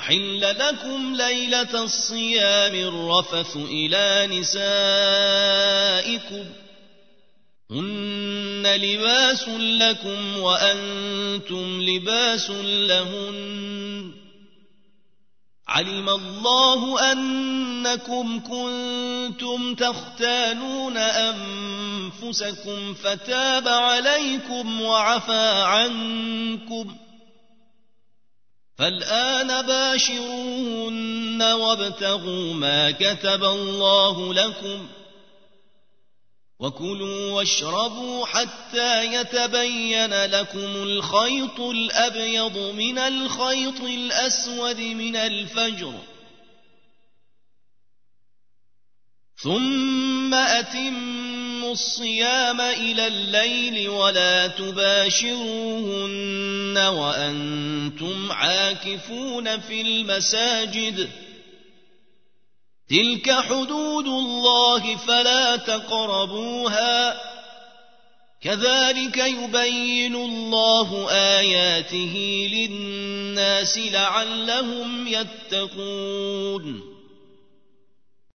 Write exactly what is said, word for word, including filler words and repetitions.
أحل لكم ليلة الصيام الرفث إلى نسائكم هن لباس لكم وأنتم لباس لهن علم الله أنكم كنتم تختانون أنفسكم فتاب عليكم وعفى عنكم فالآن باشروهن وابتغوا ما كتب الله لكم وكلوا واشربوا حتى يتبين لكم الخيط الأبيض من الخيط الأسود من الفجر ثم أتموا الصيام إلى الليل ولا تباشروهن وأنتم عاكفون في المساجد تلك حدود الله فلا تقربوها كذلك يبين الله آياته للناس لعلهم يتقون